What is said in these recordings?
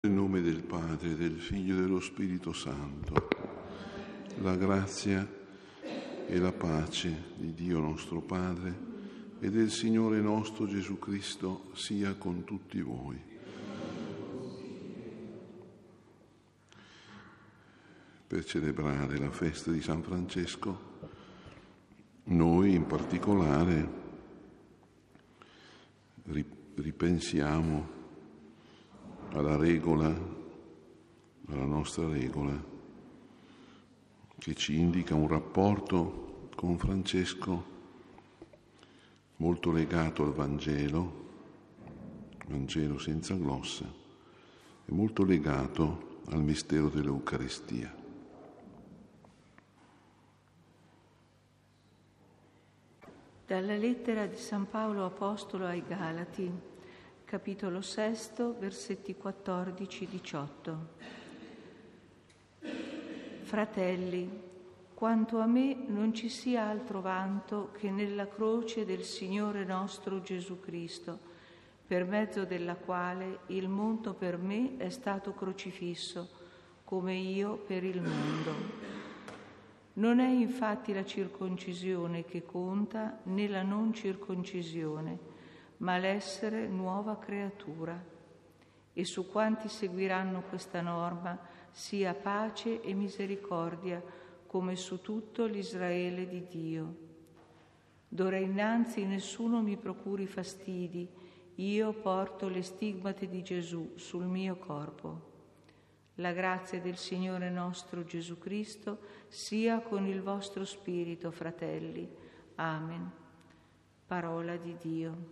Nel nome del Padre, del Figlio e dello Spirito Santo, la grazia e la pace di Dio nostro Padre e del Signore nostro Gesù Cristo sia con tutti voi. Per celebrare la festa di San Francesco, noi in particolare ripensiamo alla nostra regola, che ci indica un rapporto con Francesco molto legato al Vangelo senza glossa, e molto legato al mistero dell'Eucaristia. Dalla lettera di San Paolo Apostolo ai Galati, capitolo 6, versetti 14-18. Fratelli, quanto a me non ci sia altro vanto che nella croce del Signore nostro Gesù Cristo, per mezzo della quale il mondo per me è stato crocifisso, come io per il mondo. Non è infatti la circoncisione che conta, né la non circoncisione, ma l'essere nuova creatura. E su quanti seguiranno questa norma sia pace e misericordia, come su tutto l'Israele di Dio. D'ora innanzi nessuno mi procuri fastidi, io porto le stigmate di Gesù sul mio corpo. La grazia del Signore nostro Gesù Cristo sia con il vostro spirito, fratelli. Amen. Parola di Dio.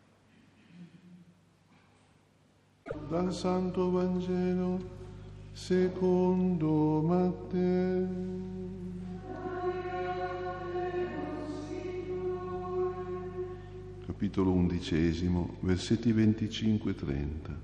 Dal Santo Vangelo secondo Matteo. Capitolo 11, versetti 25-30.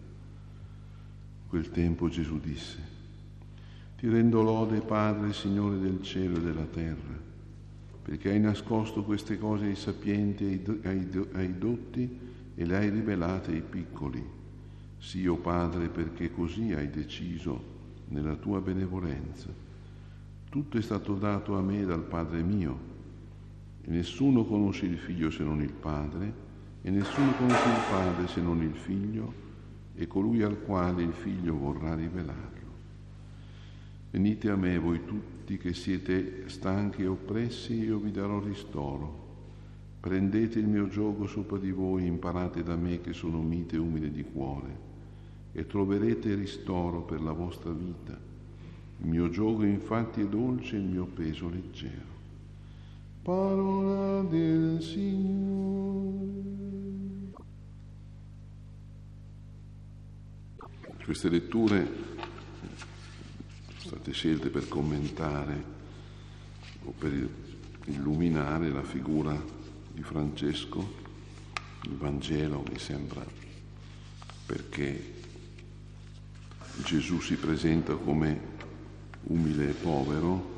Quel tempo Gesù disse: Ti rendo lode, Padre, Signore del cielo e della terra, perché hai nascosto queste cose ai sapienti e ai dotti e le hai rivelate ai piccoli. Sì, o Padre, perché così hai deciso nella tua benevolenza. Tutto è stato dato a me dal Padre mio, e nessuno conosce il Figlio se non il Padre, e nessuno conosce il Padre se non il Figlio, e colui al quale il Figlio vorrà rivelarlo. Venite a me, voi tutti che siete stanchi e oppressi, io vi darò ristoro. Prendete il mio giogo sopra di voi, imparate da me che sono mite e umile di cuore, e troverete ristoro per la vostra vita. Il mio giogo infatti è dolce e il mio peso leggero. Parola del Signore. Queste letture sono state scelte per commentare o per illuminare la figura di Francesco, il Vangelo, mi sembra, perché Gesù si presenta come umile e povero,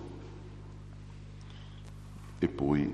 e poi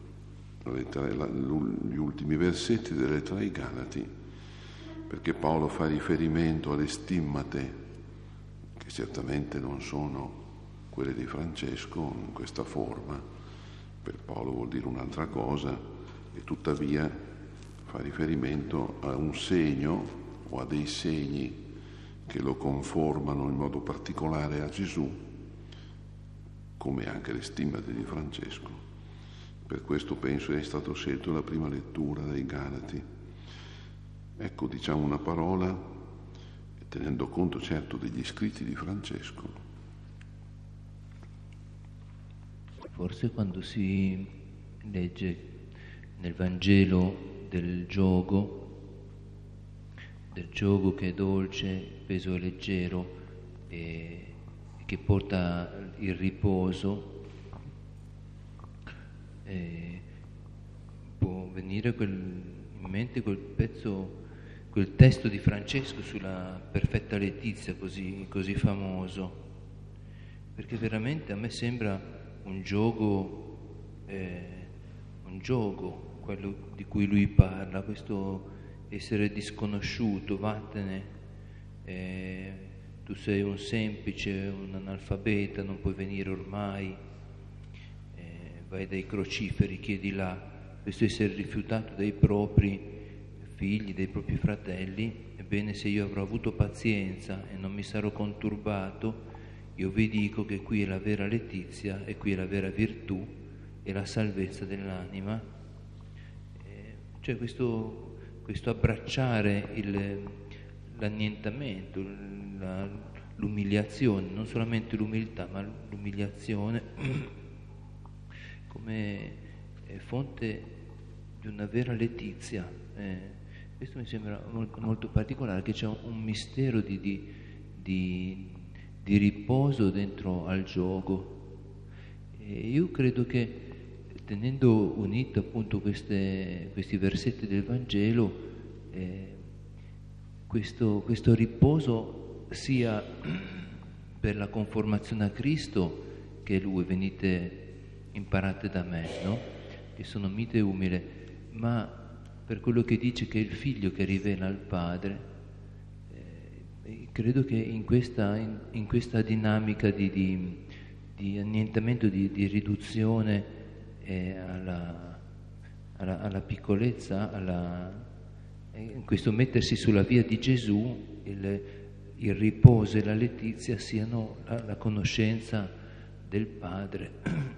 gli ultimi versetti della lettera ai Galati, perché Paolo fa riferimento alle stimmate, che certamente non sono quelle di Francesco in questa forma. Per Paolo vuol dire un'altra cosa, e tuttavia fa riferimento a un segno o a dei segni che lo conformano in modo particolare a Gesù, come anche le stimmate di Francesco. Per questo penso è stato scelto la prima lettura dai Galati. Ecco, diciamo una parola, tenendo conto certo degli scritti di Francesco. Forse quando si legge nel Vangelo del giogo che è dolce, peso è leggero e che porta il riposo, può venire in mente quel pezzo, quel testo di Francesco sulla perfetta letizia così famoso, perché veramente a me sembra un giogo, quello di cui lui parla, questo essere disconosciuto, vattene, tu sei un semplice, un analfabeta, non puoi venire ormai, vai dai crociferi, chiedi là. Questo essere rifiutato dai propri figli, dai propri fratelli. Ebbene, se io avrò avuto pazienza e non mi sarò conturbato, io vi dico che qui è la vera letizia e qui è la vera virtù e la salvezza dell'anima. Cioè questo abbracciare l'annientamento, l'umiliazione, non solamente l'umiltà, ma l'umiliazione come fonte di una vera letizia. Questo mi sembra molto particolare, che c'è un mistero di riposo dentro al gioco. E io credo che, tenendo unito appunto questi versetti del Vangelo, questo riposo sia per la conformazione a Cristo, che è Lui, venite imparate da me, no? Che sono mite e umile, ma per quello che dice che è il Figlio che rivela al Padre. Credo che in questa dinamica di annientamento, di riduzione alla piccolezza, in questo mettersi sulla via di Gesù, il riposo e la letizia siano la conoscenza del Padre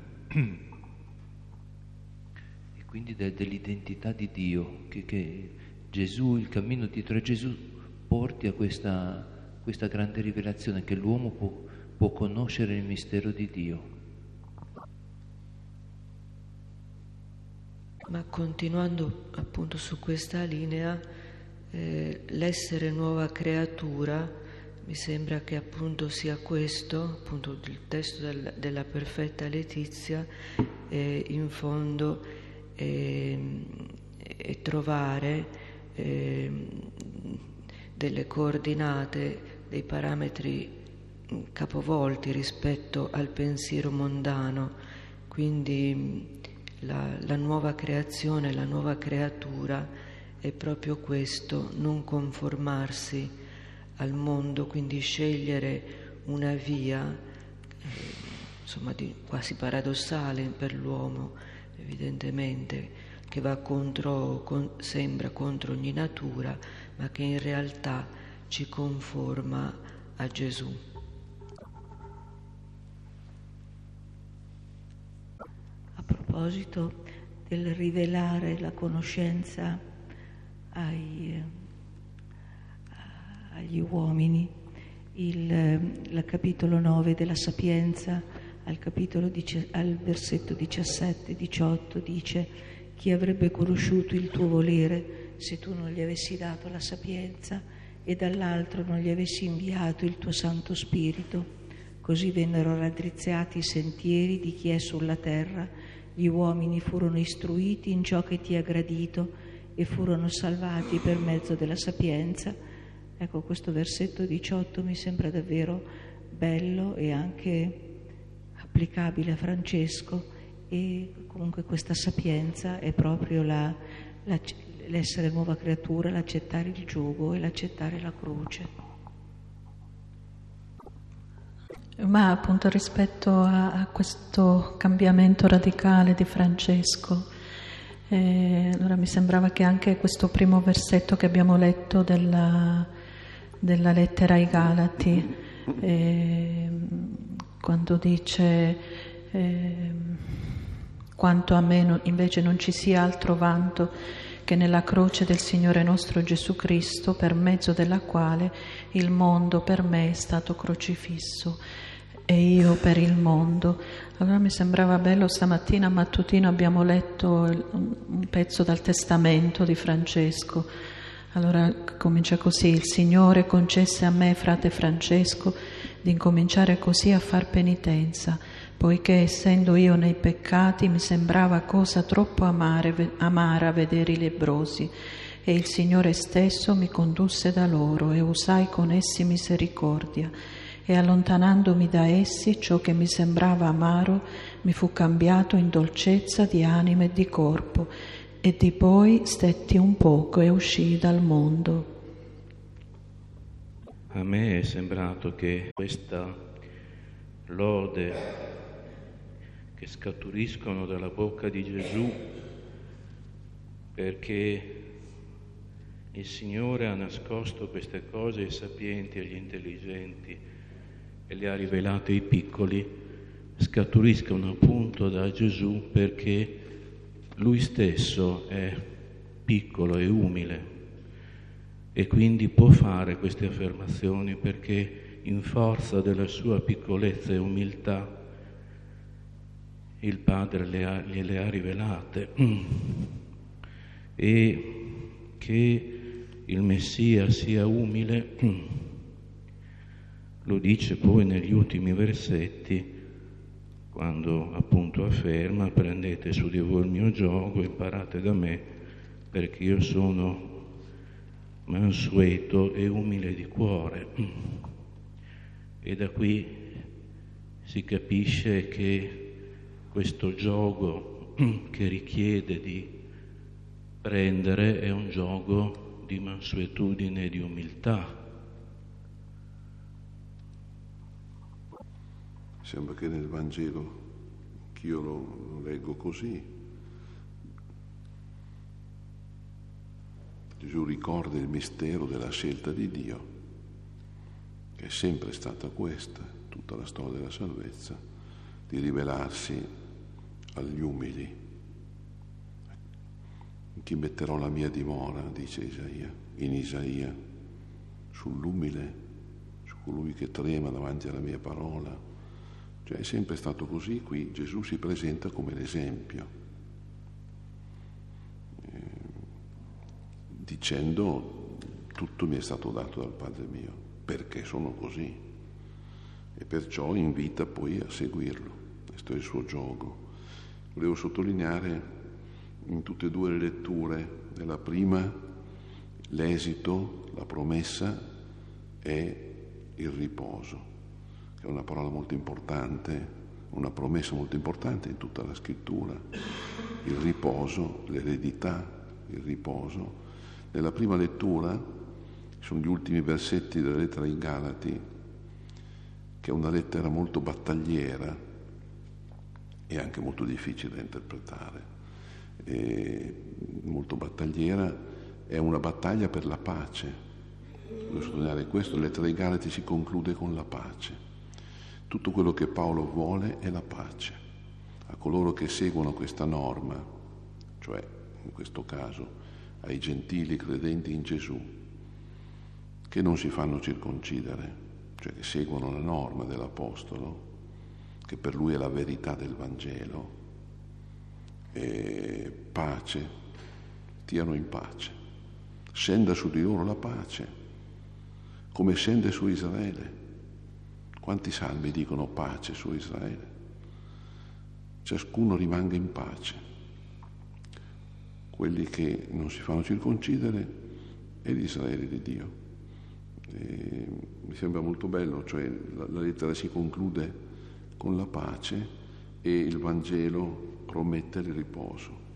e quindi dell'identità di Dio, che Gesù, il cammino dietro a Gesù, porti a questa grande rivelazione, che l'uomo può conoscere il mistero di Dio. Ma continuando appunto su questa linea, l'essere nuova creatura, mi sembra che appunto sia questo, appunto il testo della perfetta letizia, in fondo è trovare delle coordinate, dei parametri capovolti rispetto al pensiero mondano. Quindi la nuova creazione, la nuova creatura è proprio questo: non conformarsi al mondo, quindi scegliere una via quasi paradossale per l'uomo, evidentemente, che va sembra contro ogni natura, ma che in realtà ci conforma a Gesù. A proposito del rivelare la conoscenza agli uomini, il capitolo 9 della Sapienza, al versetto 17-18 dice: chi avrebbe conosciuto il tuo volere se tu non gli avessi dato la sapienza e dall'altro non gli avessi inviato il tuo Santo Spirito? Così vennero raddrizzati i sentieri di chi è sulla terra, gli uomini furono istruiti in ciò che ti è gradito e furono salvati per mezzo della sapienza. Ecco, questo versetto 18 mi sembra davvero bello e anche applicabile a Francesco, e comunque questa sapienza è proprio l'essere nuova creatura, l'accettare il giogo e l'accettare la croce. Ma appunto rispetto a questo cambiamento radicale di Francesco, allora mi sembrava che anche questo primo versetto che abbiamo letto della lettera ai Galati, quando dice quanto a me invece non ci sia altro vanto che nella croce del Signore nostro Gesù Cristo, per mezzo della quale il mondo per me è stato crocifisso e io per il mondo. Allora mi sembrava bello, stamattina mattutino abbiamo letto un pezzo dal testamento di Francesco. Allora comincia così: il Signore concesse a me, frate Francesco, di incominciare così a far penitenza, poiché essendo io nei peccati mi sembrava cosa troppo amara vedere i lebbrosi, e il Signore stesso mi condusse da loro e usai con essi misericordia, e allontanandomi da essi ciò che mi sembrava amaro mi fu cambiato in dolcezza di anima e di corpo, e di poi stetti un poco e uscii dal mondo. A me è sembrato che questa lode che scaturiscono dalla bocca di Gesù, perché il Signore ha nascosto queste cose ai sapienti e agli intelligenti e le ha rivelate ai piccoli, scaturiscono appunto da Gesù perché Lui stesso è piccolo e umile e quindi può fare queste affermazioni perché in forza della sua piccolezza e umiltà il Padre gliele ha rivelate. E che il Messia sia umile lo dice poi negli ultimi versetti, quando appunto afferma: prendete su di voi il mio giogo, imparate da me, perché io sono mansueto e umile di cuore. E da qui si capisce che questo giogo che richiede di prendere è un giogo di mansuetudine e di umiltà. Sembra che nel Vangelo, che io lo leggo così, Gesù ricorda il mistero della scelta di Dio, che è sempre stata questa, tutta la storia della salvezza, di rivelarsi agli umili. In chi metterò la mia dimora, dice Isaia, sull'umile, su colui che trema davanti alla mia parola. Cioè è sempre stato così. Qui Gesù si presenta come l'esempio, dicendo: tutto mi è stato dato dal Padre mio, perché sono così, e perciò invita poi a seguirlo. Questo è il suo gioco. Volevo sottolineare in tutte e due le letture, nella prima l'esito, la promessa è il riposo, che è una parola molto importante, una promessa molto importante in tutta la scrittura. Il riposo, l'eredità, il riposo. Nella prima lettura sono gli ultimi versetti della lettera ai Galati, che è una lettera molto battagliera e anche molto difficile da interpretare. Molto battagliera, è una battaglia per la pace. Devo sottolineare questo: la lettera ai Galati si conclude con la pace. Tutto quello che Paolo vuole è la pace. A coloro che seguono questa norma, cioè in questo caso ai gentili credenti in Gesù, che non si fanno circoncidere, cioè che seguono la norma dell'Apostolo, che per lui è la verità del Vangelo, e pace, stiano in pace. Scenda su di loro la pace, come scende su Israele. Quanti salmi dicono pace su Israele? Ciascuno rimanga in pace. Quelli che non si fanno circoncidere è l'Israele di Dio. Mi sembra molto bello, cioè la lettera si conclude con la pace e il Vangelo promette il riposo.